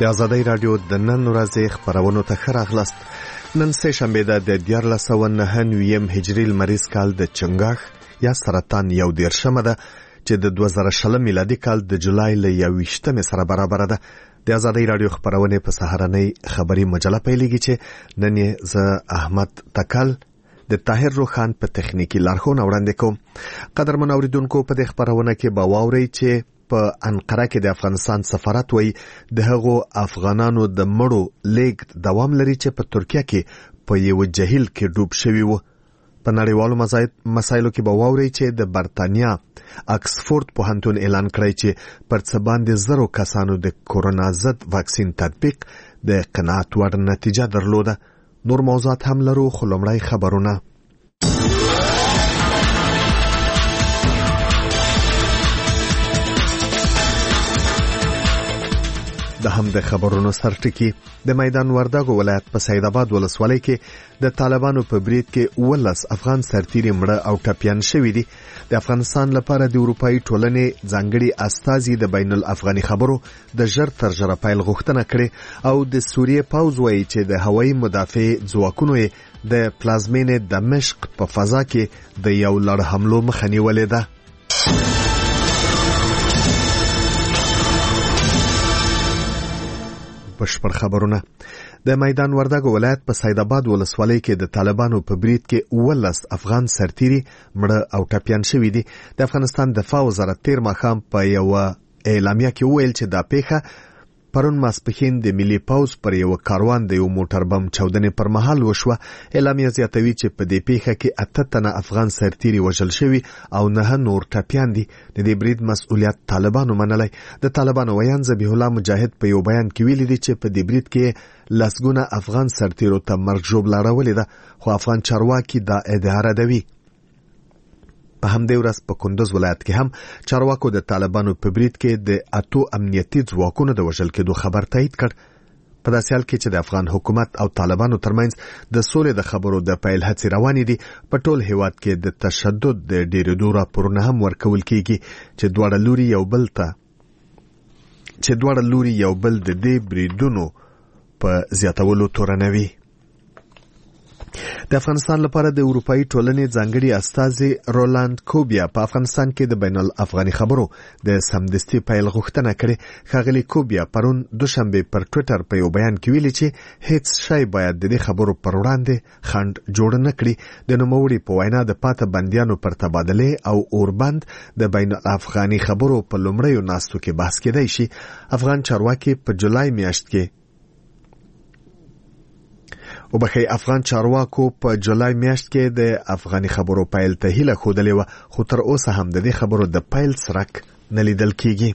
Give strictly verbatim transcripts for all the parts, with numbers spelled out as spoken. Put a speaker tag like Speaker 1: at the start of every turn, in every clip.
Speaker 1: د آزادۍ راډیو د نن ورځې خپرونو ته ښه راغلاست. نن سه شنبه ده د دیارلس سوه نهه نویم هجري لمریز کال د چنګاښ یا سرطان یو دېرشمه ده چې د دوه زره شلم میلادي کال د جولای له یوویشتمې سره برابره ده. د آزادۍ راډیو خپرونې په سهارنۍ خبري مجله پیلېږي چې نن یې زه احمد تکل د طاهر روخان په تخنیکی لارښوونه وړاندې کوم. قدرمن اوریدونکو، په دې خپرونه کې به واورئ چې په انقره کې د افغانستان سفارت وایي د هغو افغانانو د مړو لیږد دوام لري چې په ترکیه کې په یو جهیل کې ډوب شوي وو. په نړیوالو مسایلو کې به واورئ چې د برتانیا اکسفورد پوهنتون اعلان کړی چې پر څه باندې زرو کسانو د کورونا ضد واکسین تطبیق د قناعت وړ نتیجه درلوده. نور موضوعات هم لرو، خو لومړی خبرونه. د هم د خبرونو سرټکی د میدان وردګو ولایت په سید آباد ولسوالۍ کې د طالبانو په برید کې ولس افغان سرتیري مړه او ټپیان شوي دي. د افغانستان لپاره د اروپایي ټولنې ځانګړي استازي د بین الافغاني خبرو د ژر تر ژره پیل غوښتنه کړې او د سوریې پوځ وایي چې د هوایي مدافع ځواکونو د پلازمینې دمشق په فضا کې د یو لړ حملو مخه نیولې ده. بشپړ خبرونه. د میدان وردګو ولایت په سید آباد ولسوالۍ کې د طالبانو په برید کې ولس افغان سرتیري مړه او ټپیان شوي دي. د افغانستان دفاع وزارت تیر ماښام په یو اعلامیه کې وویل چې دا پیښه پرون ماسپښین د ملي پوځ پر یو کاروان د یو موټر بم چاودنې پر مهال وشوه. اعلامیه زیاتوي چې په دې پیښه کې اته تنه افغان سرتیري وژل شوي او نه نور ټپیان دي. د دې برید مسؤلیت طالبانو منلی. د طالبانو ویان ذبیح الله مجاهد په یو بیان کې ویلي دي چې په دې برید کې لسګونه افغان سرتیرو ته مرګ ژوبله راولې ده، خو افغان چارواکي دا ادعا ردوي. په همدې ورځ په کندوز ولایت کې هم چارواکو د طالبانو په برید کې د اتو امنیتي ځواکونو د وژل کېدو خبر تایید کړ. په داسې حال کې چې د افغان حکومت او طالبانو ترمنځ د سولې د خبرو د پیل هڅې روانې دي، په ټول هیواد کې د تشدد د ډېرېدو راپورونه هم ورکول کېږي چې دواړه لوري یو بل ته چې دواړه لوري یو بل د دې بریدونو په زیاتولو تورنوي. د افغانستان لپاره د اروپایي ټولنې ځانګړي استازي رولاند کوبیا په افغانستان کې د بین الافغاني خبرو د سمدستي پیل غوښتنه کړې. ښاغلي کوبیا پرون دوشنبه پر ټویټر په یو بیان کې ویلي چې هیڅ شی باید د دې خبرو پر وړاندې خنډ جوړ نه کړي. د نوموړي په وینا د پاته بندیانو پر تبادله او اوربند د بین الافغاني خبرو په لومړیو ناستو کې بحث کېدای شي. افغان چارواکي په جولای میاشت کې او بخی افغان چارواکو په جولای میاشت کې د افغاني خبرو پیل ته هیله ښودلې وه، خو تر اوسه هم د دې خبرو د پیل څرک نه لیدل کېږي.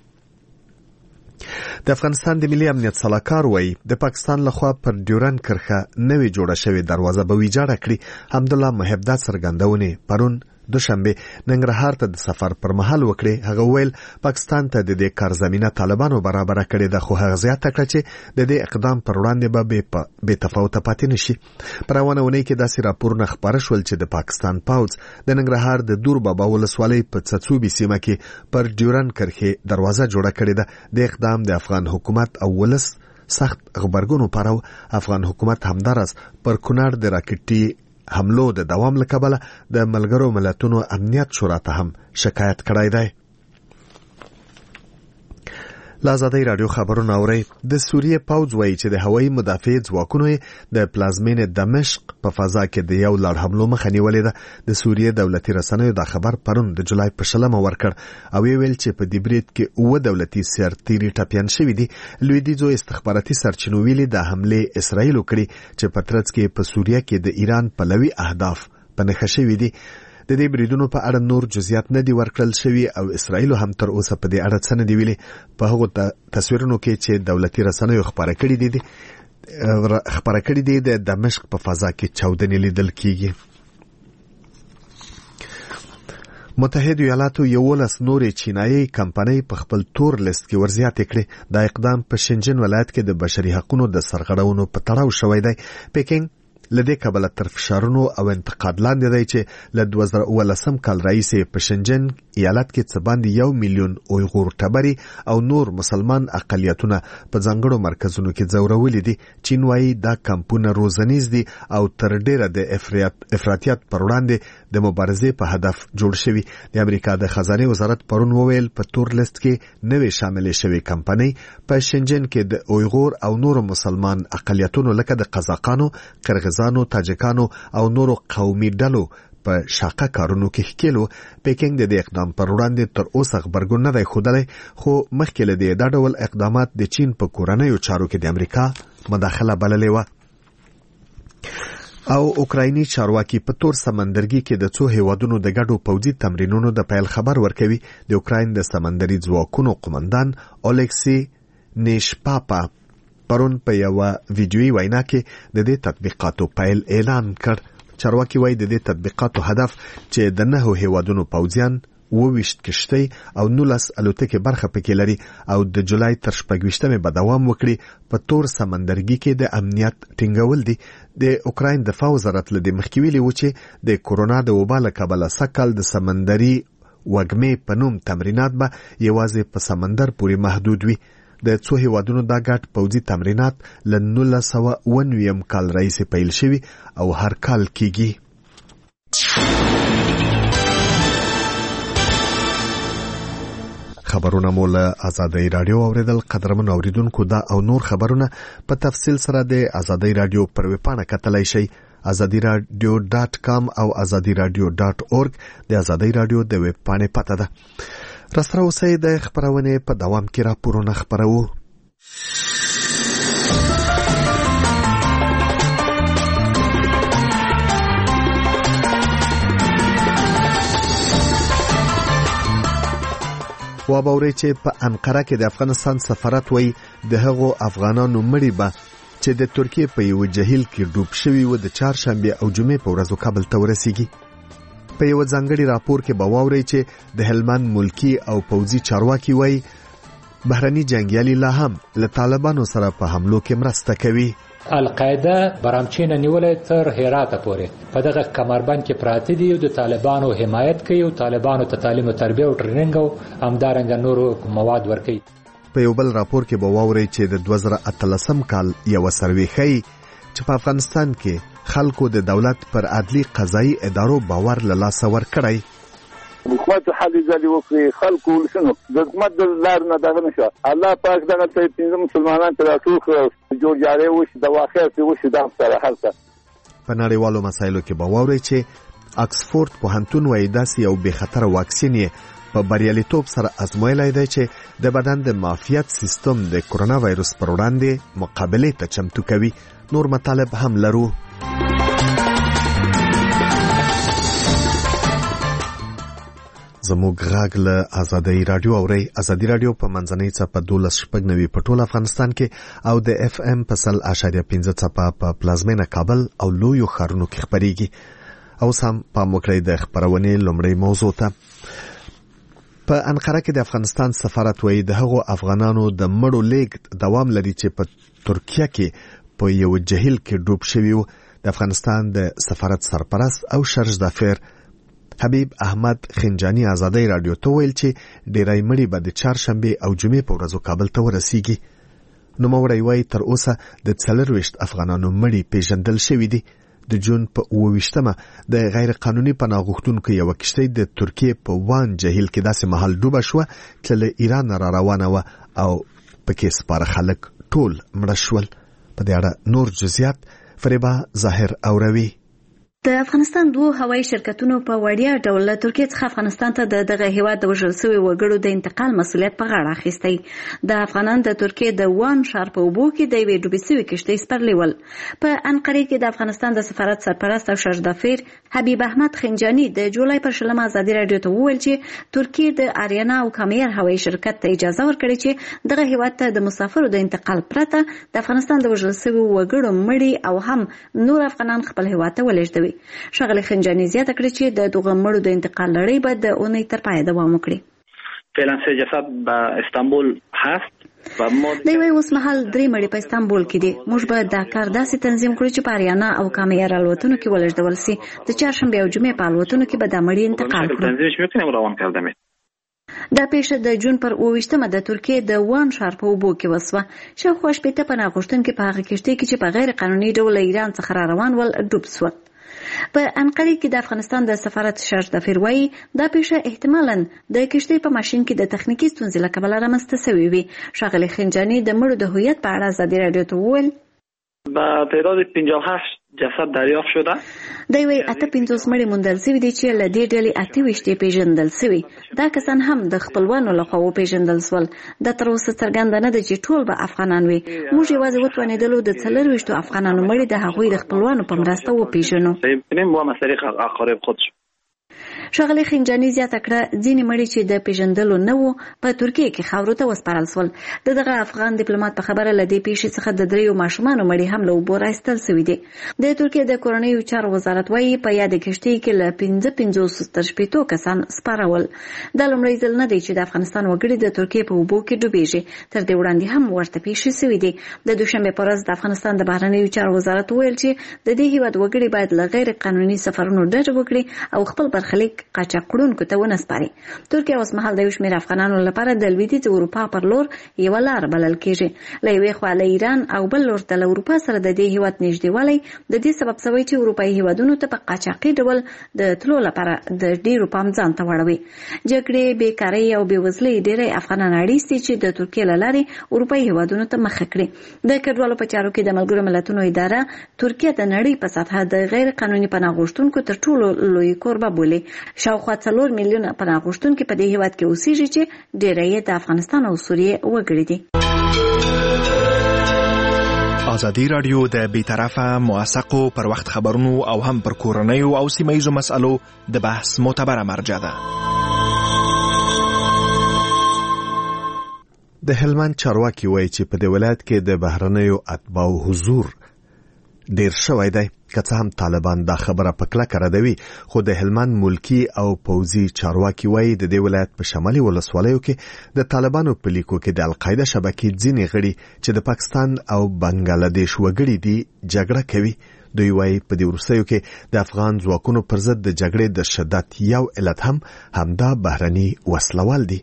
Speaker 1: د افغانستان د ملي امنیت سلاکار وایي د پاکستان لخوا پر ډیورن کرښه نوې جوړه شوې دروازه به ویجاړه کړي. حمدالله محب دا څرګندونې پرون دوشنبه ننګرهار ته د سفر پر مهال وکړي. هغه ویل پاکستان ته د دې کار زمينه طالبانو برابر کړې ده، خو هغه زیاته کړه چې د دې اقدام پر وړاندې به بې تفاوته پاتې نشي. پر روانه اونۍ کې داسې راپورونه خپاره شول چې د پاکستان پوځ د ننګرهار د دور بابا ولسوالۍ په څڅوبي سیمه کې پر ډیورن کرښې دروازه جوړه کړې ده. د اقدام د افغان حکومت او ولس سخت غبرګون وپاره. افغان حکومت همدارس پر کونړ د راکټي حملو د دوام له کبله د ملګرو ملتونو امنیت شورا ته هم شکایت کړی دی. له آزادۍ راډیو خبرونه اورئ. د سوریې پوځ وایي چې د هوایي مدافع ځواکونو د پلازمینې دمشق په فضا کې د یو لړ حملو مخه نیولې ده. د سوریې دولتي رسنیو دا خبر پرون د جولای په شلمه ورکړ او ویل چې په دې برید کې اووه دولتي سرتیري ټپیان شوي دي. لویدیځو استخباراتي سرچینو ویلي دا حملې اسرائیلو کړي چې په ترڅ کې په سوریه کې د ایران پلوي اهداف په نښه شوي دي. د دې بریدونو په اړه نور جزئیات نه دي ورکړل شوي او اسرائیل هم تر اوسه په دې اړه څه نه دی ویلي. په هغو تصویرونو کې چې دولتي رسنیو خبره کړې دي خبره کړې دي د دمشق په فضا کې چاودنې لیدل کیږي. متحده ایالاتو یولس نورې چینایي کمپنۍ په خپل تور لیست کې ورزیاتې کړې. دا اقدام په شنجن ولایت کې د بشري حقوقو د سرغړونو په تړاو شوی دی. پکینګ لدې کبله تر فشارونو او انتقاد لاندې دی چې له دوه زره اوولسم کال راهیسې په شنجن ایالت کې څه باندې یو میلیون اویغور ټبري او نور مسلمان اقلیتونه په ځانګړو مرکزونو کې ځورولي دي. چین وايي دا کمپونه روزنیز دي او تر ډیره د افراطیت پر وړاندې د مبارزې په هدف جوړ شوي. د امریکا د خزانه وزارت پرون وویل په تور لیست کې نوې شامل شوي کمپنۍ په شنجن کې د اویغور او نور مسلمان اقلیتونو لکه د قزاقانو، قرغیزانو، تاجکانو او نورو قومي ډلو په شاقه کارونو کې ښکېلو. پیکینګ د دې اقدام پر وړاندې تر اوسه غبرګون نه دی ښودلی، خو مخکې له دې دا ډول اقدامات د چین په کورنیو چارو کې د امریکا مداخله بللې وه. او اوکرایني چارواکي په تور سمندرګي کې د څو هیوادونو د ګډو پوځي تمرینونو د پیل خبر ورکوي. د اوکراین د سمندري ځواکونو قومندان اولکسی نیشپاپا پرون په یو ویډیویي وینا کې د دې تطبیقاتو پیل اعلان کړ. چارواکي وایي د دې تطبیقاتو هدف چې د نهو هیوادونو پوځیان اوویشت کشتۍ او نولس الوتکې برخه پکې لري او د جولای تر شپږویشتمې به دوام وکړي. په تور سمندرګي کې د امنیت ټینګول دي. د اوکراین دفاع وزارت له دې مخکې ویلي و چې د کورونا د وبا له کبله سږ د سمندري وږمې په نوم تمرینات به یوازې په سمندر پورې محدود وي. د څو هیوادونو دا ګډ پوځي تمرینات له نولس سوه اوه نوي کال راهیسې پیل شوي او هر کال کیږي. خبرونه مو له آزادۍ رادیو اوریدل. قدرمن اوریدونکو دا او نور خبرونه په تفصیل سره د آزادۍ رادیو پر ویبپاڼه کتلای شئ. آزادی رادیو ډاټ کام او آزادی رادیو ډاټ اورګ د آزادۍ رادیو د ویبپاڼې پته ده. راسره اوسئ د خبرونې په دوام کې راپورونه خپروو. وابورئ چې په انقره کې د افغانستان سفارت وایي د هغو افغانانو مړي به چې د ترکیې په یو جهیل کې ډوب شوي و د چهارشنبې او جمعې په ورځو کابل ته ورسیږي. په یو ځانګړي راپور کې به واورئ چې د هلمند ملکی او پوځي چارواکي وایي بهرني جنګیالي لا هم له طالبانو سره په حملو کې مرسته کوي.
Speaker 2: القاعده برامچین نیولې تر هرات پورې په دغه کمربند کې پراته دي او د طالبانو حمایت کوي او طالبانو ته تعلیم او تربیه او ټریننګ او همدارنګه نورو مواد ورکوي.
Speaker 1: په یو بل راپور کې به واورئ چې د دوه زره اتلسم کال یو سروې ښیي چې په افغانستان کې خلکو د دولت پر عدلي قضایي ادارو باور له لاسه ورکړی.
Speaker 3: حکومت حالي ځلې وکړي، خلکو ولسونو د حکومت د لار نه دغه نشه. الله پاک دغه ته پنځه مسلمانان ته راټول کړل، جوړجاړی وشي، د واقعیت وشي، دا سره هلته.
Speaker 1: په نړیوالو مسایلو کې به واورئ چې اکسفورد پوهنتون وایي داسې یو بې خطره واکسین یې په بریالیتوب سره ازمویلی دی چې د بدن د معافیت سیستم د کرونا وایرس پر وړاندې مقابلې ته چمتو کوي. نور مطالب هم لرو. زموږ غږ له آزادۍ رادیو اورئ. آزادۍ رادیو په منځنۍ څپه دولس شپږ نوي په ټول افغانستان کې او د اف ام په سل اشاریه پنځه څپه په پلازمینه کابل او لویو ښارونو کې خپریږي. اوس هم پام وکړئ د خپرونې لومړۍ موضوع ته. په انقره کې د افغانستان سفارت وایي د هغو افغانانو د مړو لیږد دوام لري چې په ترکیه کې په یو جهیل کې ډوب شوي وو. د افغانستان د سفارت سرپرست او شرجدافیر حبیب احمد خنجانی آزادۍ رادیو ته ویل چې ډیری مړي به د چهارشنبې او جمعې په ورځو کابل ته ورسیږي. نوموړی وایي تر اوسه د څلرویشت افغانانو مړي پیژندل شوي دي. د جون په اوه ویشتمه د غیر قانوني پناه غوښتونکو یوه کشتۍ د ترکیې په وان جهیل کې داسې مهال ډوبه شوه چې له ایران را روانه وه او پکې سپاره خلک ټول مړه شول. په دې اړه نور جزئیات فریبا ظاهر اوروي.
Speaker 4: د افغانستان دوه هوایي شرکتونو په وړیا ډول له ترکیې څخه افغانستان ته د دغه هیواد د وژل شویو وګړو د انتقال مسؤلیت په غاړه اخیستی. د افغانان د ترکیې د وان ښار په اوبو کې د یوې ډوبې شوې کښتۍ سپرلي ول. په انقرې کې د افغانستان د سفارت سرپرست او شرجدافیر حبیب احمد خنجانی د جولای پر شلمه ازادي رادیو ته وویل چې ترکیې د آریانا او کامیر هوایي شرکت ته اجازه ورکړې چې دغه هیواد ته د مسافرو د انتقال پرته د افغانستان د وژل شویو وګړو مړي او هم نور افغانان خپل هیواد ته ولېږدوي. شغله خنجانی زیاته کړې چې د دغه مړو د انتقال لړۍ به د اونۍ تر پایه دوام وکړي.
Speaker 5: فعلا سه جسد به استانبول هست
Speaker 4: دی وايي اوس مهال درې مړي په استانبول کې دي. موږ به دا کار داسې تنظیم کړو چې په اریانا او کامیار الوتنو کې ولېږدول سي. د چهارشنبې او جمعې په الوتنو کې به دا مړي انتقال کړو. دا پیښه د جون پر اوویشتمه د ترکیې د وان ښار په اوبو کې وسوه. شاوخوا شپېته پناه غوښتونکي په هغه کښتۍ کې چې په غیر قانوني ډول له ایران څخه را روان ول ډوب سول. په انقرې کې د افغانستان د سفارت شاردفیر وایي دا پیښه احتمالاً د کښتۍ په ماشین کې د تخنیکي ستونزې له کبله رامنځته شوې وي. ښاغلي خنجاني د مړو د هویت په اړه ازادي راډیو ته وویل
Speaker 5: با تعداد پنجاه و هشت جسد دریافت شده.
Speaker 4: دی وايي اته پنځوس مړي موندل شوي دي چې له دې ډلې اته ویشت یې پیژندل شوي. دا کسان هم د خپلوانو لخوا وپیژندل شول. دا تر اوسه څرګنده نه ده چې ټول به افغانان وي. موږ یوازې وتوانېدلو د څلرویشتو افغانانو مړي د هغوی د خپلوانو په مرسته وپیژنو. ښاغلي خنجاني زیاته کړه ځینې مړي چې د پیژندلو نه وو په ترکیې کې خاورو ته وسپارل شول. د دغه افغان ډیپلوماټ په خبره له دې پیښې څخه د دریو ماشومانو مړي هم له اوبو راایستل شوي دي. د ترکیې د کورنیو چارو وزارت وایي په یادې کښتۍ کې له پنځه پنځوس تر شپېتو کسان سپارول. دا لومړی ځل نه دی چې د افغانستان وګړي د ترکیې په اوبو کې ډوبېږي. تر دې وړاندې هم ورته پیښې شوي دي. د دوشنبې په ورځ د افغانستان د بهرنیو چارو وزارت وویل چې د دې هیواد وګړي باید له غیر قانوني سفرونو ډډه وکړي او خپل برخلیک قاچاقړونکو ته ونه سپاري. ترکیه اوس مهال د یو شمېر افغانانو لپاره د لویدیځ اروپا پر لور یوه لار بلل کېږي. له یوې خوا له ایران او بل لور ته له اروپا سره د دې هیواد نږدېوالی د دې سبب شوی چې اروپایي هیوادونو ته په قاچاقي ډول د تلو لپاره د ډېرو پام ځان ته واړوي. جګړې، بېکارۍ او بېوزلۍ ډېری افغانان اړیس دي چې د ترکیې له لارې اروپایي هیوادونو ته مخه کړي. د کډوالو په چارو کې د ملګرو ملتونو اداره ترکیه د نړۍ په سطحه د غیر قانوني پناه غوښتونکو تر ټولو لوی کوربه بولي. شاوخوا څلور میلیونه پناه غوښتونکي په دې هیواد کې اوسېږي چې ډېری یې د افغانستان او سوریې وګړي دي.
Speaker 6: ازادي راډیو د بیطرفه موثقو پر وخت خبرونو او هم پر کورنیو او سیمه‌ییزو مسألو د بحث معتبره مرجع ده.
Speaker 1: د هلمند چارواکي وایي چې په دې ولایت کې د بهرنیو اتباعو حضور ډیر شوی دی. که څه هم طالبان دا خبره په کلکه ردوي، خو د هلمند ملکی او پوځي چارواکي وایي د دې ولایت په شمالي ولسوالیو کې د طالبانو په لیکو کې د القاعده شبکې ځینې غړي چې د پاکستان او بنگلاديش وګړي دي جګړه کوي. دوی وایي په دې وروستیو کې د افغان ځواکونو پر ضد د جګړې د شدت یو علت هم همدا بهرني وسلوال دي.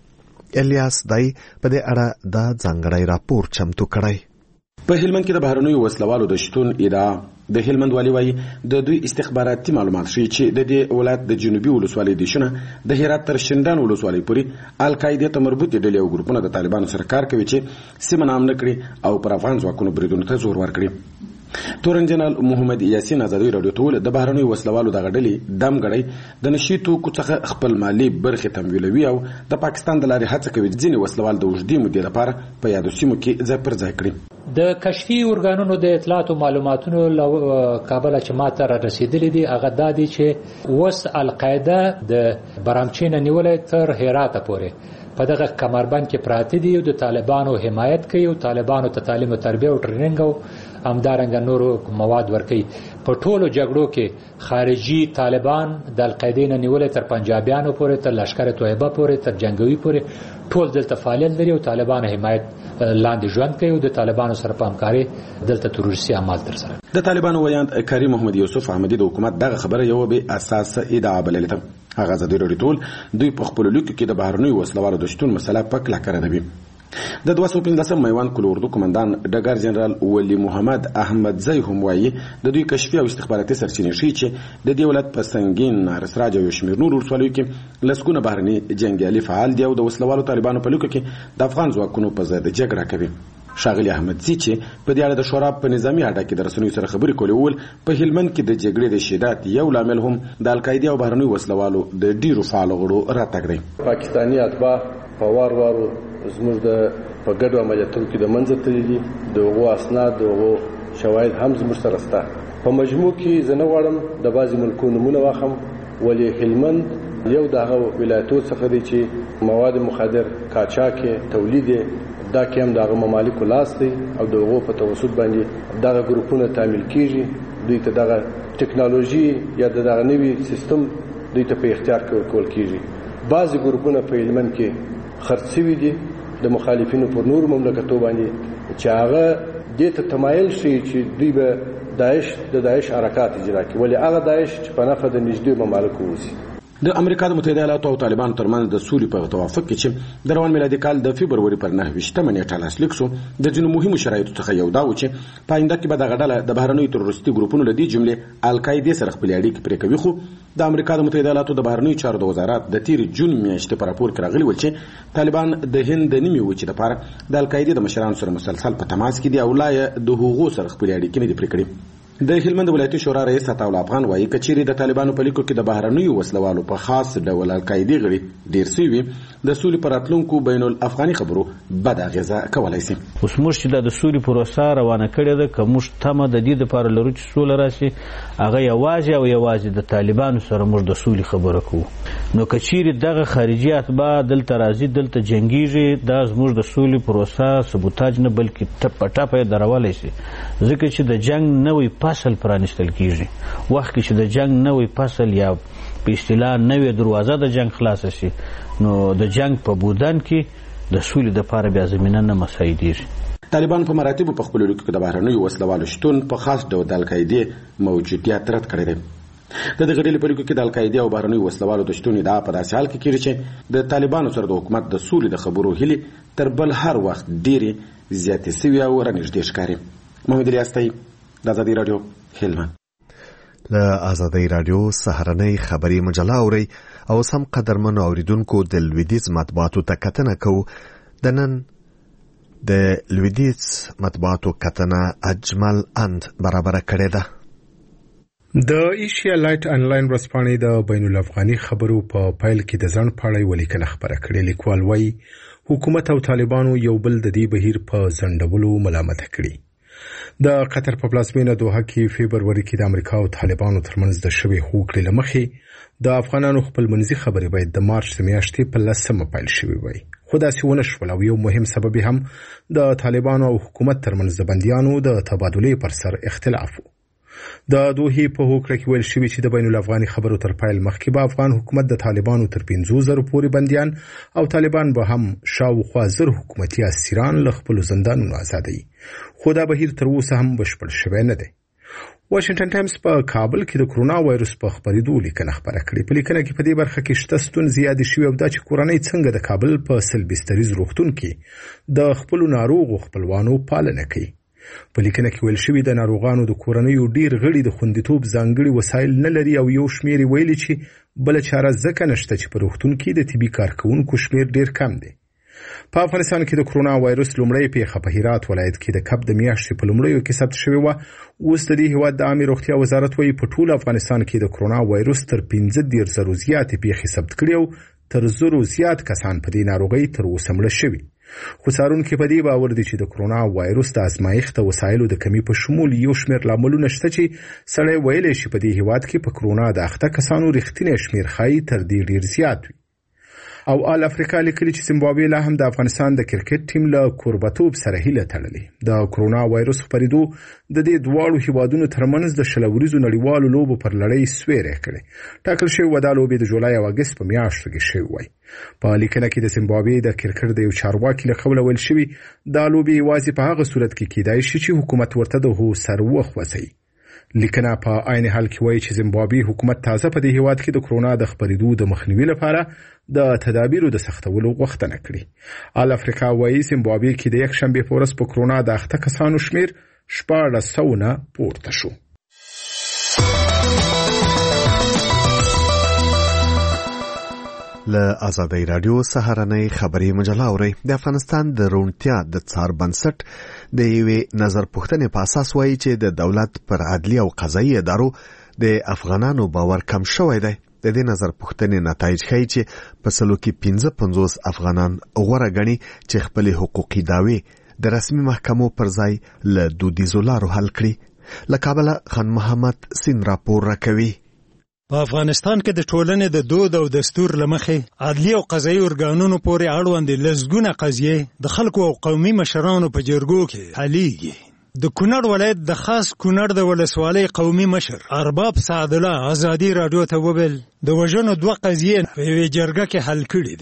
Speaker 1: الیاس دای په دې اړه دا ځانګړی راپور چمتو کړی.
Speaker 7: په هلمند کې د بهرنیو وسلوالو د شتون ادعا د هلمند والی وایي د دوی استخباراتي معلومات ښیي چې د دې ولایت د جنوبي ولسوالۍ دیشونه د هرات تر شندان ولسوالۍ پورې القاعده ته مربوطې ډلې او ګروپونه د طالبانو سره کار کوي چې سیمه نام نه کړي او پر افغان ځواکونو بریدونو ته زور ورکړي. تورن جنرال محمد یاسین ازادي راډیو ته ویل د بهرنیو وسلوالو دغه ډلې دم غړي د نشي توکو څخه خپل مالی برخې تمویلوي او د پاکستان د لارې هڅه کوي ځینې وسلوال د اوږدې مودې لپاره په یادو سیمو کې ځای پر ځای کړي.
Speaker 2: د کشفي ارګانونو د اطلاعات او معلوماتونو کابل چې ماته را رسیدلې دي هغه دا دي چې وس القاعده د برامچین نیولې تر هرات پورې په دغه کمربند کې پراته دي او د طالبانو حمایت کوي او طالبانو ته تعلیم او تربیه او ټریننګ او همدارنګه نورو مواد ورکوي. په ټولو جګړو کې خارجي طالبان د القاعده نه نیولې تر پنجابیانو پورې تر لشکره طیبه پورې تر جنگوي پورې ټول دلته فعالیت لري او طالبانو حمایت لاندې ژوند کوي او د طالبانو سره په همکاري دلته تروریستي اعمال ترسره.
Speaker 7: د طالبانو ویاند کریم محمد یوسف احمدی د حکومت دغه خبره یو به اساس ادعا بللې ده. هغه ازادي راډیو ټول دوی په خپل لیکو کې د بهرنیو وسلوالو د شتون مسله په کلکه ردوي. د دوه سوه پنځلسم میوان کل اردو کمانډان ډګر جنرال ولی محمد احمد زئی هم وایي د دوی کشفي او استخباراتي سرچینې ښیي چې د دې ولایت په سنگین نارسراج او شمیر نور ولسوالیو کې لسګونه بهرني جنګیالي فعال دي او د وسلوالو طالبانو په لیکو کې د افغان ځواکونو په ضد جګړه کوي. ښاغلي احمد زئی چې په دې اړه د شورا په نظامی اډه کې د رسنیو سره خبرې کولې ول په هلمند کې د جګړې د شدت یو لامل هم د القاعده او بهرنیو وسلوالو د ډیرو فعال غړو راتګ دی.
Speaker 8: پاکستاني اتباع په وار وار زموږ د په ګډو عملیاتونو کې د منځ ته دي د هغو اسناد د هغو شواهد هم زموږ سره شته. په مجموع کې زه نه غواړم د بعضې ملکونو نومونه واخلم، ولې هلمند یو د هغو ولایتو څخه دی چې مواد مخدر قاچاق تولید دا کې هم دغه ممالکو لاس دی او د هغو په توسط باندې دغه ګروپونه تعمیل کیږي. دوی ته دغه ټکنالوژي یا دغه نوي سیستم دوی ته په اختیار کې ورکول کیږي. بعضې ګروپونه په هلمند کې خرڅ شوي دي د مخالفینو پر نور مملکتو باندې چې هغه دې ته تمایل شي چې دوی به داعش د داعش حرکات اجرا کوي، ولې هغه داعش چې په نفع د نږدې ممالکو اوسي.
Speaker 7: د امریکا د متحده ایالاتو او طالبان ترمنځ د سولې په توافق کې چې د روان میلادي کال د فبروري پر نهه ویشتمه نیټه لاسلیک شو، د ځینو مهمو شرایطو څخه یو دا و چې په آینده کې به دغه ډله د بهرنیو تروریستي ګروپونو له دې جملې القاعدې سره خپلې اړیکې پرې کوي. خو د امریکا د متحده ایالاتو د بهرنیو چارو د وزارت د تېرې جون میاشتې په راپور کې راغلي ول چې طالبان د هند د نیمې وچې لپاره د القاعدې د مشرانو سره مسلسل په تماس کې دي او لا یې د هغو سره خپلې اړیکې نه دي پرې کړې. د هلمند ولایتي شورا رئیس عطاءالله افغان وایي کچېرې د طالبانو په لیکو کې د بهرنیو وسلوالو په خاص ډول القاعدې غړي ډېر سوي د سولې په راتلونکو بین الافغاني خبرو بد اغېزه کولی شي.
Speaker 9: اوس موږ چې د سولې پروسه روانه کړې ده، که موږ تمه د دې دپاره لرو چې سوله راشي، هغه یوازې او یوازې د طالبانو سره موږ د سولې خبره کوو. نو که چیرې دغه خارجي اتباع دلته راځي، دلته جنګېږي، دا زموږ د سولې پروسه سبوتاج نه بلکې ټپه ټپه یې درولی شي، ځکه چې د جنګ نوی فصل پرانیستل کیږي. وخت کې چې د جنگ نوی فصل یا په اصطلاح نوی دروازه د جنگ خلاصه شي، نو د جنگ په بودن کې د سولې دپاره بیا زمینه نه مساعدېږي.
Speaker 7: طالبان په مراتبو په خپلو لیکو کې د بهرنیو وسلوالو شتون په خاص ډول د القاعدې موجودیت رد کړی دی. د دغه ډلې په لیکو کې د القاعدې او بهرنیو وسلوالو د شتون ادعا په داسې حال کې کېږي چې د طالبانو سره د حکومت د سولې د خبرو هیلې تر بل هر وخت ډېرې زیاتې سوي او رانږدې ښکاري. محمد الیاس طیب، د ازادي راډیو، هلمند.
Speaker 1: له ازادي راډیو سهارنۍ خبري مجله اوري او سم قدرمنو اوریدونکو د لویدیز مطبوعاتو ته کتنه کوو. د نن د لویدیز مطبوعاتو کتنه اجمل اند برابر کړې ده.
Speaker 10: د ایشیا لایټ انلاین ورځپاڼې د بین الافغاني خبرو په پایل کې د ځان پاړی ولیکنه خبره کړې. لیکوال وایي حکومت او طالبانو یو بل د دې بهیر په ځنډولو ملامت کړي. د قطر په پلازمینه دوحه کې فبروري کې د امریکا او طالبانو ترمنځ د شوې هوکړې له مخې د افغانانو خپلمنځي خبرې باید د مارچ د میاشتې په لسمه پیل شوې وای، خو داسې ونه شول او یو مهم سبب هم د طالبانو او حکومت ترمنځ د بندیانو د تبادلې پر سر اختلاف و. د دوحې په هوکړه کې ویل شوي چې د بین الافغاني خبرو تر پیل مخکې به افغان حکومت د طالبانو تر پنځو زرو پورې بندیان او طالبان به هم شاوخوا زر حکومتي اسیران له خپلو زندانونو ازادوي، خو دا بهیر تر اوسه هم بشپړ شوی نه دی. واشنگټن ټایمز په کابل کې د کرونا وایرس په خپرېدو لیکنه خپره کړې. په لیکنه کې په دې برخه کې شته ستونزې یادې شوې او دا چې کورنۍ څنګه د کابل په سل بستریز روغتون کې د خپلو ناروغو خپلوانو پالنه کوي. په لیکنه کې ویل شوي د ناروغانو د کورنیو ډیر غړي د خوندیتوب ځانګړي وسایل نه لري او یو شمیر ویلي چې بل چاره ځکه نشته چې په روغتون کې د طبي کارکونکو شمیر ډیر کم دی. په افغانستان کې د کرونا وایرس لومړی پیښه په هرات ولایت کې د کب د میاشتې په لومړیو کې ثبت شوې وه. اوس د دې هیواد د عامې روغتیا وزارت وایي په ټول افغانستان کې د کرونا وایرس تر پنځه دېرش زرو زیاتې پیښې ثبت کړي او تر زرو زیات کسان په دې ناروغۍ تر اوسه مړه شوي. خو څارونکي په دې باور دي چې د کرونا وایرس د ازمایښت وسایلو د کمی په شمول یو شمېر لاملونه شته چې سړی ویلی شي په دې هیواد کې په کرونا د اخته کسانو رښتینی شمېر ښایي تر دې ډېر زیات وي. او آل افریقا لیکلي چې زیمبابوې لا هم د افغانستان د کرکټ ټیم له کوربتوب سره هیله تړلې. د کرونا وایرس خپرېدو د دې دواړو هیوادونو ترمنځ د شل ورځو نړیوالو لوبو پر لړۍ سویری کړی. ټاکل شوې وه دا لوبې د جولای او اګست په میاشتو کې شوې وای. په لیکنه کې د زیمبابوې د کرکټ د یو چارواکي له قوله ویل شوي دا لوبې یوازې په هغه صورت کې کیدای شي چې حکومت ورته د هو سر وخوځوي. لیکنه په عین حال کې وایي چې زیمبابوې حکومت تازه په دې هیواد کې د کرونا د خپرېدو د مخنیوي لپاره د تدابیرو د سختولو غوښتنه کړې. آل افریقا وایي زیمبابوې کې د یک شنبې په ورځ په کرونا د اخته کسانو شمېر شپاړس سوه نه پورته شو.
Speaker 1: له ازادي راډیو سهارنۍ خبري مجله اوري. د افغانستان د روڼتیا د څار بنسټ د یوې نظر پوښتنې په اساس وایي چې د دولت پر عدلي او قضایي ادارو د افغانانو باور کم شوی دی. د دې نظر پوښتنې نتایج ښیي چې په سلو کې پنځه پنځوس افغانان غوره ګڼي چې خپل حقوقي دعوې د رسمي محکمو پر ځای له دودیزو لارو حل کړي. له کابله خان محمد سین راپور راکوي.
Speaker 11: په افغانستان کې د ټولنې د دود او دستور له مخې عدلي او قضایي ارګانونو پورې اړوند لسګونه قضیې د خلکو او قومي مشرانو په جرګو کې حلیږي. د کونړ ولایت د خاص کونړ د ولسوالۍ قومي مشر ارباب سعدالله ازادي راډیو ته وویل د وژنو دوه قضیې په یوې جرګه کې حل کړي دي.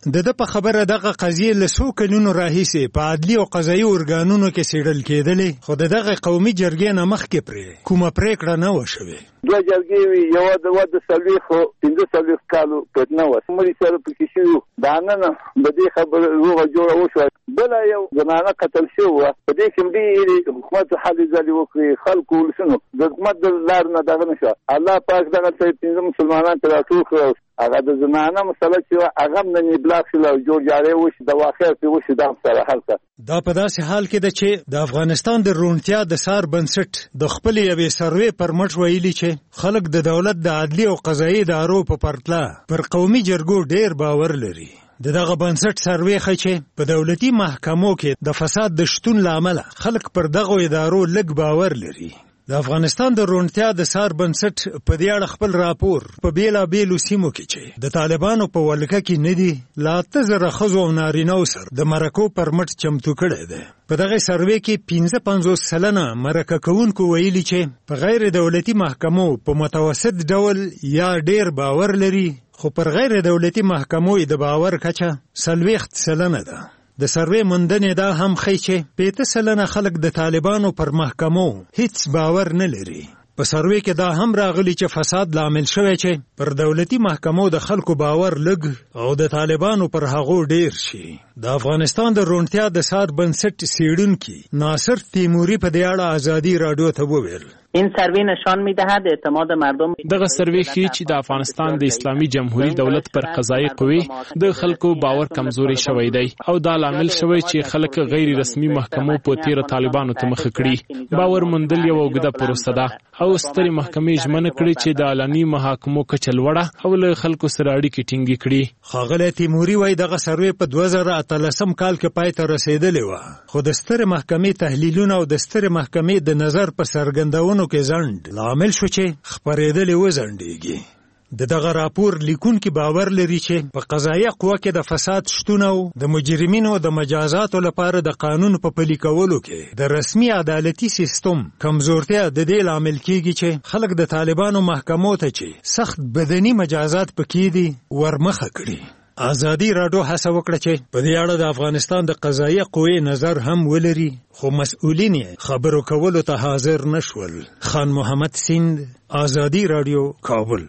Speaker 11: د د په خبره دغه قضیه له څو کلونو راهیسې په عدلي او قضایي ارګانونو کې څېړل کېدلې، خو د دغه قومي جرګې نه مخکې پرې کومه پرېکړه نه وه شوې.
Speaker 3: دوه جرګې وي، یوه د واده څلوېښتو پنځه څلوېښت کالو فتنه وه، مړي سره پکې شوي وو. دا نن د دې خبره روغه جوړه وشوه. بله یو زنانه قتل شوې وه، په دې کې ډېرې حکومت هلې ځلې وکړې، خلکو ولسونو د حکومت د لارې نه دغه نه شوه. الله پاک دغه پنځه مسلمانان ته راټول کړل. هغه د زنانه مسله چې وه هغه هم نن ابلاغ شول او جوړجاړی وشي، د واقع پرې وشي دا سره هلته.
Speaker 11: دا په داسې حال کې ده چې د افغانستان د روڼتیا د سار بنسټ د خپلې یوې سروې پر مټ ویلي چې خلک د دولت د عدلي او قضایي ادارو په پرتله پر قومي جرګو ډېر باور لري. د دغه بنسټ سروې ښیي چې په دولتي محکمو کې د فساد د شتون له امله خلک پر دغو ادارو لږ باور لري. د افغانستان د روڼتیا د سار بنسټ په دې اړه خپل راپور په بیلابیلو سیمو کې چې د طالبانو په ولکه کې نه دي له اته زره ښځو او نارینهو سره د مرکو پر مټ چمتو کړی دی. په دغه سروې کې پنځه پنځوس سلنه مرکه کوونکو ویلي چې په غیر دولتي محکمو په متوسط ډول یا ډیر باور لري، خو پر غیر دولتي محکمو د باور کچه څلوېښت سلنه ده. د سروې موندنې دا هم ښیي چې پېته سلنه خلک د طالبانو پر محکمو هیڅ باور نه لري. په سروې کې دا هم راغلی چې فساد لامل شوی چې پر دولتي محکمو د خلکو باور لږ او د طالبانو پر هغو ډیر شي. د افغانستان د روڼتیا د سار بنسټ څېړونکي ناصر تیموري په دې اړه ازادي راډیو ته وویل:
Speaker 12: این سروی نشان می‌دهد اعتماد مردم.
Speaker 13: دغه سروی ښیي چې د افغانستان د اسلامي جمهوریت دولت پر قضایي قوې د خلکو باور کمزوري شوی دی او دا لامل شوی چې خلک غیر رسمي محکمو په تیر طالبانو ته مخ کړي. باور موندل یو اوږده پروسه ده او سترې محکمې ژمنه کړې چې د اعلاني محاکمو کچه لوړه او له خلکو سره اړیکې ټینګې کړي.
Speaker 11: ښاغلی تیموري وایي دغه سروې په دوه زره اتلسم کال کې پای ته رسېدلې وه، خو د سترې محکمې تحلیلونه او د سترې محکمې د نظر په څرګندونو کې ځنډ لامل شو چې خپرېدلې وځنډېږي. د دغه راپور لیکونکي باور لري چې په قضایي قوه کې د فساد شتون او د مجرمینو د مجازاتو لپاره د قانون په پلي کولو کې د رسمي عدالتي سیستم کمزورتیا د دې لامل کېږي چې خلک د طالبانو محکمو ته چې سخت بدني مجازات پکې دي ورمخه کړي. ازادي راډیو هڅه وکړه چې په دې اړه د افغانستان د قضایي قوې نظر هم ولري، خو مسؤلین یې خبرو کولو ته حاضر نشول. خان محمد سیند، ازادي راډیو، کابل.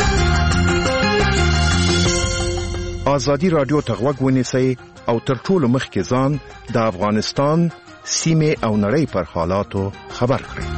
Speaker 6: ازادي راډیو ته غوږ ونیسئ او تر ټولو مخکې ځان د افغانستان سیمې او نړۍ پر حالاتو خبر کړئ.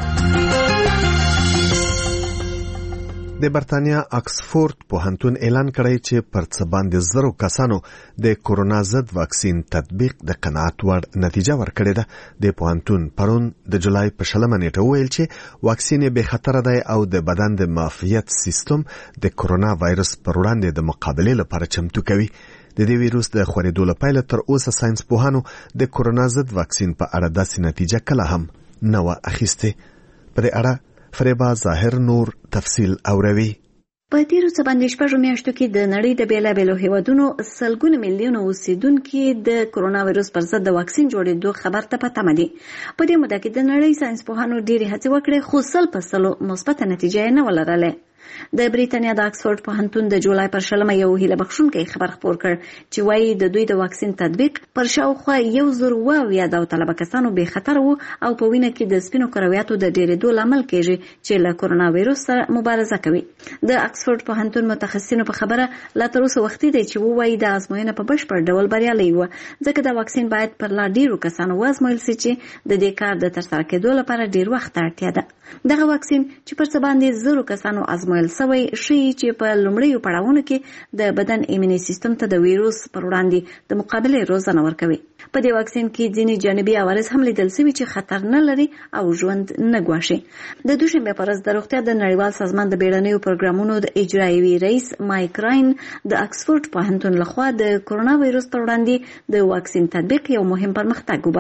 Speaker 1: د برتانیا آکسفورد پوهنتون اعلان کړی چې پر څه باندې زرو کسانو د کورونا ضد واکسین تطبیق د قناعت وړ نتیجه ورکړې ده. د پوهنتون پرون د جولای په شلمه نیټه وویل چې واکسین بې خطره دی او د بدن د معافیت سیستم د کورونا وایرس پر وړاندې د مقابلې لپاره چمتو کوي. د دې ویروس د خورېدو له پیله تر اوسه ساینس پوهانو د کورونا ضد واکسین په اړه داسې نتیجه کله هم نه وه اخیستې. په دې اړه فریبا ظاهر نور تفصیل اوروي.
Speaker 4: په تیرو څه باندې شپږو میاشتو کې د نړۍ د بیلابیلو هیوادونو سلګونه میلیونه اوسیدونکي د کورونا وایرس پر ضد د واکسین جوړېدو خبر ته په تمه دي. په دې موده کې د نړۍ ساینس پوهانو ډېرې هڅې وکړې، خو سل په سلو مثبته نتیجه یې نه ولرله. د بریتانیا د آکسفورد پوهنتون د جولای پر شلمه یو هیله بخښونکی خبر خپور کړ چې وایي د دوی د واکسین تطبیق پر شاوخوا یو زر اووه داوطلبه کسانو بې خطره وو او په وینه کې د سپینو کرویاتو د ډېرېدو لامل کېږي چې له کورونا وایرس سره مبارزه کوي. د آکسفورد پوهنتون متخصصینو په خبره لا تر اوسه وختي دی چې ووایي د ازموینه په بشپړ ډول بریالۍ وه، ځکه د واکسین باید پر لا ډېرو کسانو وازمویل سي چې د دې کار د ترسره کېدو لپاره ډېر وخت ته اړتیا ده. دغه واکسین چې پر څه باندې زرو کسانو ازمویل سوی ښیي چې په لومړیو پړاوونو کې د بدن ایمني سیستم ته د ویروس پر وړاندې د مقابلې روزنه ورکوي. په دې واکسین کې ځینې جانبي عوارض هم لیدل سوي چې خطر نه لري او ژوند نه ګواښي. د دوشنبې په ورځ د روغتیا د نړیوال سازمان د بیړنیو پروګرامونو د اجرایوي رئیس مایک راین د آکسفورد پوهنتون لخوا د کورونا وایرس پر وړاندې د واکسین تطبیق یو مهم پرمختګ وباله.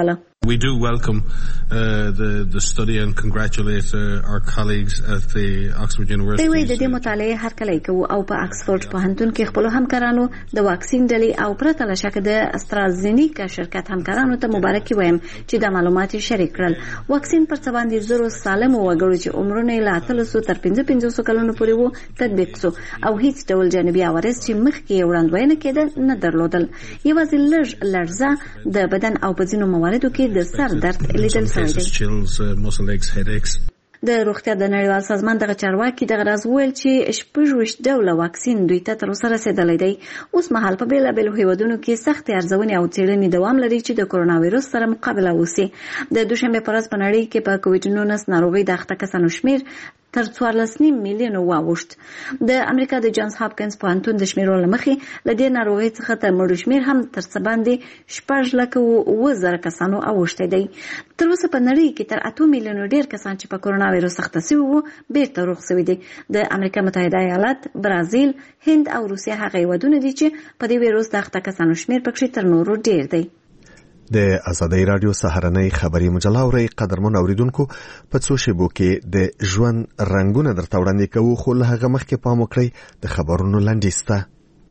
Speaker 14: We do welcome uh, the the study and congratulate uh, our colleagues at the Oxford University.
Speaker 4: دوی د دې مطالعه هرکلی کوي او په اکسفورد پوهنتون کې خپل همکارانو د واکسین ډلې او پرته له شک د استرازینیکا شرکت همکارانو ته مبارکي وایم چې د معلوماتي شریک کړل. واکسین پر څه باندې زرو سالم وګړو چې عمرونه له اتلسو تر پنځه پنځوسو کلونو پورې وو تطبیق شو او هیڅ ډول جانبي عوارض چې مخکې وړاندوینه کېده نه درلودل. یوازې لږ لړزه د بدن او په ځینو مواردو کې د سر درد لیدل شوی دی. د روغتیا د نړیوال سازمان دغه چارواکي دغه راز ویل چې شپږویشت ډوله واکسین دوی ته تر اوسه رسېدلی دی. اوس مهال په بېلابېلو هیوادونو کې سختې ارزونې او څېړنې دوام لري چې د کرونا ویروس سره مقابله وسي. د دوشنبې په ورځ په نړۍ کې په کووډ نولس ناروغۍ د اخته کسانو شمېر تر څوارلس نیم میلیونه واوښت. د امریکا د جانز هاپکینز پوهنتون د شمیرو له مخې له دې ناروغۍ څخه د مړو شمېر هم تر څه باندې شپږ لکه اووه زره کسانو اوښتی دی. تر اوسه په نړۍ کې تر اتو میلیونو ډېر کسان چې په کرونا ویروس اخته سوي وو بېرته روغ سوي دي. د امریکا متحده ایالات، برازیل، هند او روسیه هغه هیوادونه دي چې په دې ویروس د اخته کسانو شمېر پکښې تر نورو ډېر دی.
Speaker 1: د ازادۍ راډیو سهارنۍ خبري مجله اورئ. قدرمن اوریدونکو په څو شیبو کې د ژوند رنگونه درته وړاندې کوو، خو له هغه مخکې پام وکړئ د خبرونو لنډیز ته.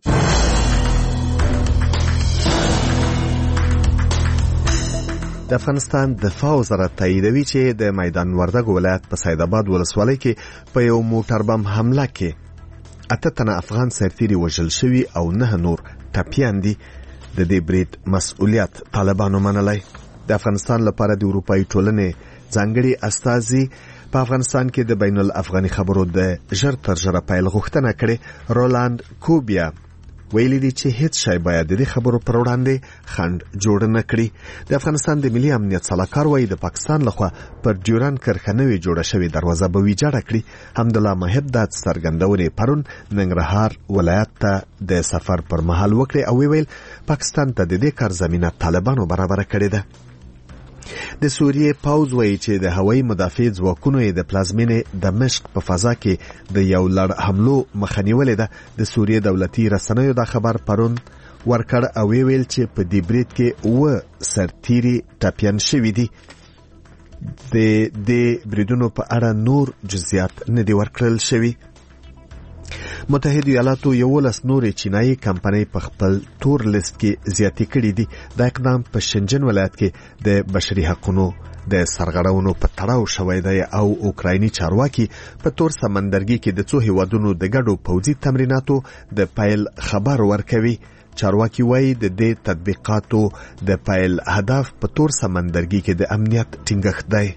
Speaker 1: د افغانستان دفاع وزارت تاییدوي چې د میدان وردګ ولایت په سیدآباد ولسوالۍ کې په یو موټر بم حمله کې اته تنه افغان سرتیري وژل شوي او نه نور ټپیان دي. د دې برید مسؤلیت طالبانو منلی. د افغانستان لپاره د اروپایي ټولنې ځانګړي استازي په افغانستان کې د بین الافغاني خبرو د ژر تر ژره پیل غوښتنه کړې. رولاند کوبیا ویلي دي چې هیڅ شی باید د دې خبرو پر وړاندې خنډ جوړ نه کړي. د افغانستان د ملي امنیت سلاکار وایي د پاکستان لخوا پر ډیورند کرښه نوې جوړه شوې دروازه به ویجاړه کړي. حمدالله محب د څرګندونې پرون ننګرهار ولایت ته د سفر پر مهال وکړي او ویل پاکستان ته د دې کار زمینه طالبانو برابره کړې ده. د سوریې پاوز وایي چې د هوایي مدافع ځواکونو یې د پلازمینې دمشق په فضا کې د یو لړ حملو مخه نیولې ده. د سوریې دولتي رسنیو دا خبر پرون ورکړ او ویل چې په دې برید کې اووه سرتیري ټپیان شوي دي. د دې بریدونو په اړه نور جزئیات نه دي ورکړل شوي. متحده ایالاتو یولس نورې چینایي کمپنۍ په خپل تور لیست کې زیاتې کړي دي. دا اقدام په شنجن ولایت کې د بشري حقونو د سرغړونو په تړاو شوی دی او اوکرایني چارواکي په تور سمندرګي کې د څو هیوادونو د ګډو پوځي تمریناتو د پیل خبر ورکوي. چارواکي وایي د دې تطبیقاتو د پیل هدف په تور سمندرګي کې د امنیت ټینګښت دی.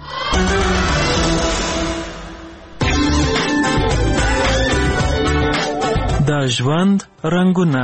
Speaker 15: د ژوند رنگونه.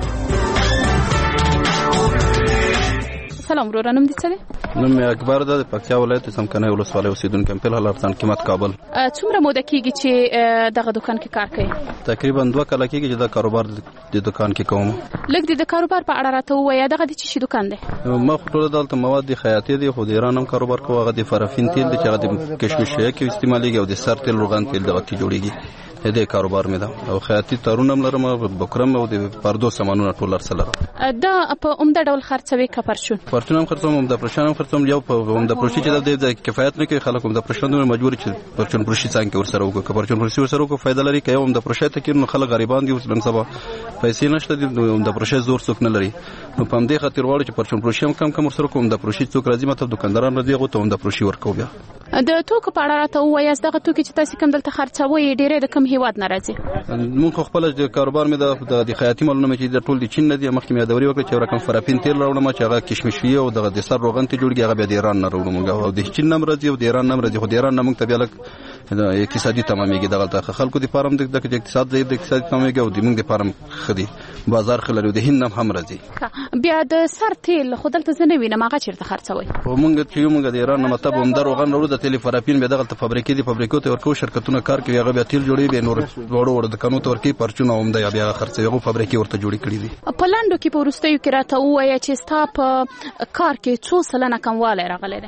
Speaker 16: سلام ورور، نوم دې څه دی؟
Speaker 17: نوم مې اکبر ده، د پکتیا ولایت څمکنۍ ولسوالۍ اوسیدونکی یم. فلحال ارزان قیمت کابل.
Speaker 16: څومره موده کېږي چې دغه دکان کې کار کوي؟
Speaker 17: تقریبا دوه کاله کېږي چې دا کاروبار د دکان کې کوم.
Speaker 16: لږ د کاروبار په اړه راته ووایه. دغه د څه شي دکان دی؟
Speaker 17: ما خو ټوله دلته مواد دي خیاطي دي، خو د ایران هم کاروبار کوم. هغه د فرافین تیل دی چې هغه د کشمشیه کې استعمالیږي او د سر تیل روغن تیل دغه کې جوړیږي. دې کاروبار مې ده او خیاطي تارونه هم لرم، بکرم او د پردو سامانونه ټول ارسل.
Speaker 16: دا په عمده ډول خرڅوي که پرچون؟
Speaker 17: پرچون هم خرڅوم، عمده پرشان هم خرڅوم. یو په عمده پرشي چې د دې کفایت نه کوي خلک عمده پرشان دومره مجبور چې پرچون پرشي څنګه ورسره وکړي. که پرچون پرشي ورسره وکړي فایده لري، که یو عمده پرشي ته کې نو خلک غریبان دي، اوس نن سبا پیسې نشته دي، نو عمده پرشي زور څوک نه لري. نو په همدې خاطر غواړي چې پرچون پرشي هم کم کم ورسره وکړي. عمده پرشي څوک راځي مطلب دکانداران راځي هغو ته عمده پرشي ورکوو. بیا
Speaker 16: د توکو په اړه راته ووایاست. دغه توکي چې تاسو کوم دلته خرڅوئ ډېری د کوم هیواد نه راځي؟
Speaker 17: مونږ خو خپل د کاروبار مې د خیاطي مالونه مې چې د ټول د چین نه دي. مخکې مې یادوري وکړه چې رقم فرافین تیل راوړم چې هغه کشمشوي او دغه د سر روغن ته جوړیږي، هغه بیا د ایران نه راوړم او د چین نه راځي او د ایران نه راځي. خو د ایران نه مونږ ته بیا لږ اقتصادي تمامېږي. دغه خلکو د فارم د اقتصاد ضعیف د اقتصادي تمامېږي او د مونږ د فارم ښه دي، بازار ښه لري. د هند هم راځي.
Speaker 16: بیا د سر تیل خو دلته زه نه وینم، هغه چېرته خرڅوئ؟
Speaker 17: خو مونږ چې یو مونږ د ایران نه مطلب عمده روغن راوړو، د تیل فرافین بیا دغلته فابریکې دي، فابریکو ته ورکوو، شرکتونه کار کوي، هغه بیا تیل جوړوي، بیا نور وړو وړو دکانو ته ورکوي، پرچونه عمده یا بیا خرڅوي. هغه فابریکې ورته جوړې کړي دي.
Speaker 16: په لنډو کې په وروستیو کې راته ووایه چې ستا په کار کې څو سلنه کموالی راغلی دی؟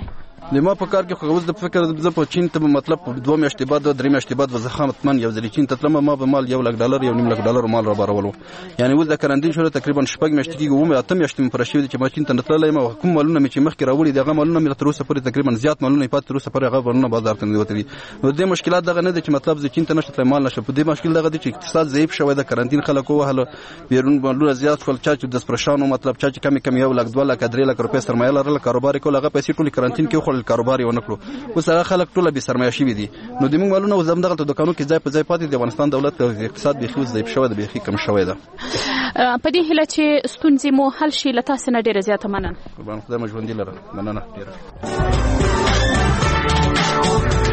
Speaker 17: د ما په کار کې خو اوس د فکر د په چین ته مطلب په دوه میاشتې بعد درې میاشتې بعد وزخامت من یو ځل چین ته تلم ما به مال یو لک ډالر یو نیم لک ډالر مال را بارولو یعنی اوس د کرانتین شوره تقریبا شپږ میاشتې کې ومه اته میاشتې پر شوی چې ما چین ته تللم او کوم مالونه مې چې مخکې راوړي دغه مالونه مې تر اوسه پورې تقریبا زیات مالونه پات تر اوسه پورې هغه ورنه بازار ته نه وتلي نو د مشکلات دغه نه دي چې مطلب چې چین ته نشته مال نشه په دې مشکل دغه دي چې اقتصاد ضعیف شوی د کرانتین خلکو وهله بیرون مالونه زیات خپل چا چې د سپرشانو مطلب چا چې کمی کمی یو لک دوه لک درې لک روپۍ سرمایه لرله کاروبار کول هغه پیسې ټول کرانتین کې خپل کاروبار یې ونه کړو اوس هغه خلک ټول به سرمایه شي دي نو د موږ مالونه زم دغه دکانو کې ځای په ځای پاتې د افغانستان دولت په اقتصاد به خو ضعیف شوی د به کم شوی ده
Speaker 16: په دې هله چې ستونزې مو حل شي لته سره ډیره زیاته مننه
Speaker 17: قربان خدای مو ژوندي لره مننه ډیره